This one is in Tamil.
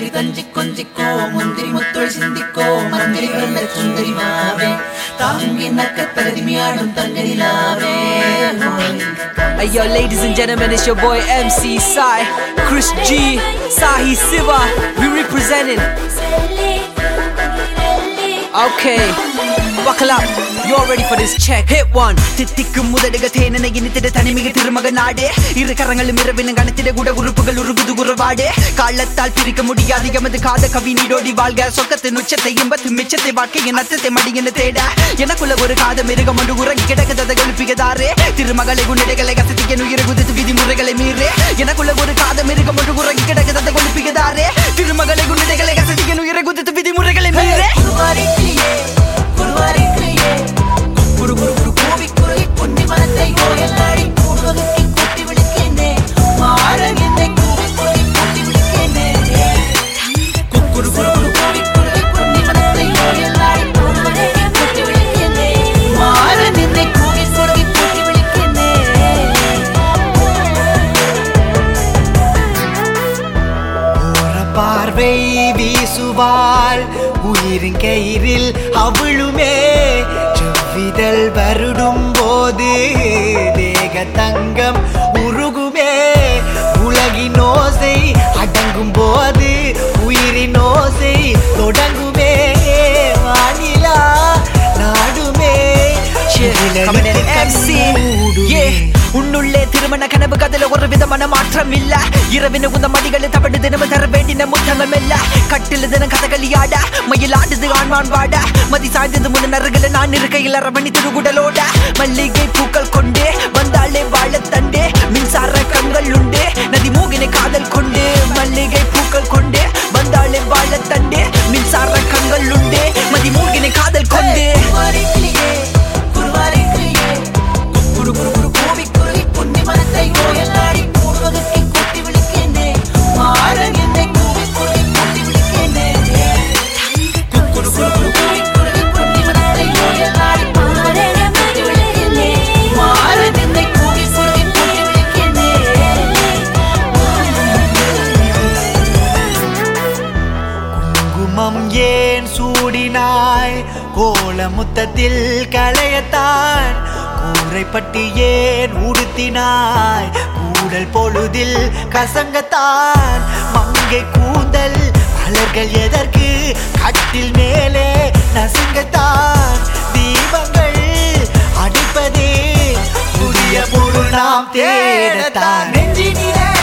மந்திரி தஞ்சி கொஞ்சிக்கோ முந்திரி முத்தொழி சிந்திக்கோ மந்திரி வெள்ள சுந்தரி வாவே தாங்கி நக்க தகுதிமையாடும் தங்கதிலாவே. Hey yo, ladies and gentlemen, it's your boy MC Sai, Chris G, Sahi Siva. We representing. Okay, buckle up. You all ready for this check? Hit one. தித்திக்கும் முதடுக தேனனை இனித்திட தனிமிக திருமக நாடே இரு கரங்களும் இரவின கணத்திட கூட உறுப்புகள் உருகுது உறவாடே காலத்தால் பிரிக்க முடியாது எமது காத கவி நீடோடி வாழ்க சொக்கத்தின் உச்சத்தை இன்பத்து மிச்சத்தை வாழ்க்கையின் அத்தத்தை மடியென தேட எனக்குள்ள ஒரு காத மிருகம் ஒன்று உறங்கி கிடக்குதை எழுப்பியதாரே திருமகளை உன்னிடைகளை கசத்திய உயிரை குதித்து விதிமுறைகளை மீறே எனக்குள்ள ஒரு காத மிருகம் ஒன்று உறங்கி கிடக்குதை எழுப்பியதாரே திருமகளை உன்னிடைகளை கசத்திய உயிரை குதித்து விதிமுறைகளை மீறே. குரு குரு குரு கோவி குருகி பொன்னி மனத்தை கோயலாடி கூடுவதற்கு கூட்டி விழுக்கேனே மாறன் என்னை கூவி குருகி கூட்டி விழுக்கேனே. குரு குரு குரு கோவி குருகி பொன்னி மனத்தை கோயலாடி கூடுவதற்கு கூட்டி விழுக்கேனே மாறன் என்னை கூவி குருகி கூட்டி விழுக்கேனே. ஒரு பார்வை வீசுவாள் உயிரின் கயிறில் அவளுமே விதல் வருடும் போது தேக தங்கம் உருகுமே உலகின் ஓசை அடங்கும் போது உயிரின் ஓசை தொடங்குமே வானிலா நாடுமே. உன்னுள்ளே திருமண கனவு கதில ஒரு விதமான மாற்றம் இல்ல இரவின உந்த மடிகளை தவடு தினமும் தர வேண்டின முத்தங்கள் இல்ல கட்டில தினம் கதகளியாட மயில் ஆடுது ஆண்மான் வாட மதி சாய்ந்தது முன்ன நறுகளை நான் இருக்கையில் அரவணி திருகுடலோட மல்லிகை பூக்கள் கொண்டே வந்தாலே வாழ தண்டே மின்சார கண்கள் உண்டே நதி மூகினை காதல் கொண்டே மல்லிகை பூக்கள் கொண்டே வந்தாலே வாழ தண்டே மின்சார கண்கள் உண்டே மதி மூகினை காதல் கொண்டே. குரு குரு குரு கோவி குருகி பொன்னி மனத்தை கோயலாடி கூடுவதற்கு கூட்டி விழுக்கேனே மாறன் என்னை கூவி குருகி கூட்டி விழுக்கேனே. குரு குரு குரு கோவி குருகி பொன்னி மனத்தை கோயலாடி கூட்டி விழுக்கேனே மாறன் என்னை கூவி குருகி கூட்டி விழுக்கேனே. குங்குமம் ஏன் சூடினாய் கோல முத்தத்தில் களையத்தான் கூரைப்பட்டி ஏன் உடுத்தினாய் கூடல் பொழுதில் கசங்கத்தான் மங்கை கூந்தல் மலர்கள் எதற்கு கட்டில் மேலே நசுங்கத்தான் தீபங்கள் அடிப்பதே புதிய பொருள் நாம் தேடத்தான் நெஞ்சினிலே